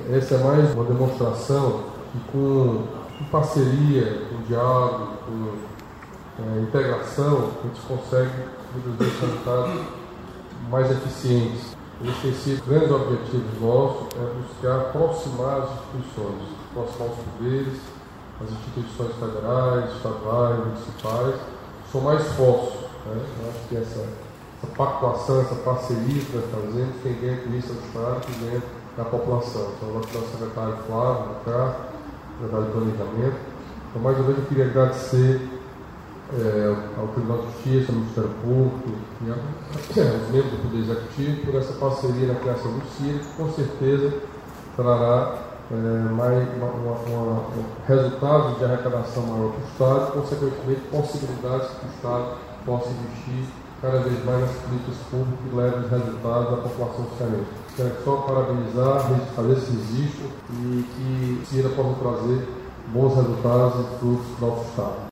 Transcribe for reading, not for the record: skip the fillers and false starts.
Essa é mais uma demonstração que com parceria, com diálogo, com integração, a gente consegue muitas vezes resultados mais eficientes. Esse tem sido grandes objetivos nossos, é buscar aproximar as instituições, aproximar os poderes, as instituições federais, estaduais, municipais, são mais fortes. Eu acho que essa pactuação, essa parceria que nós fazemos, quem ganha com isso é o Estado, quem ganha é a população. Então, o nosso secretário Flávio, secretário de Planejamento. Então, mais uma vez, eu queria agradecer ao Tribunal de Justiça, ao Ministério Público e aos membros do Poder Executivo por essa parceria na criação do CIR, que com certeza trará resultados de arrecadação maior para o Estado e, consequentemente, possibilidades que o Estado possa investir cada vez mais nas políticas públicas que levem os resultados à população cearense. Quero só parabenizar, fazer esse registro e que o CIR possa trazer bons resultados e frutos para o nosso Estado.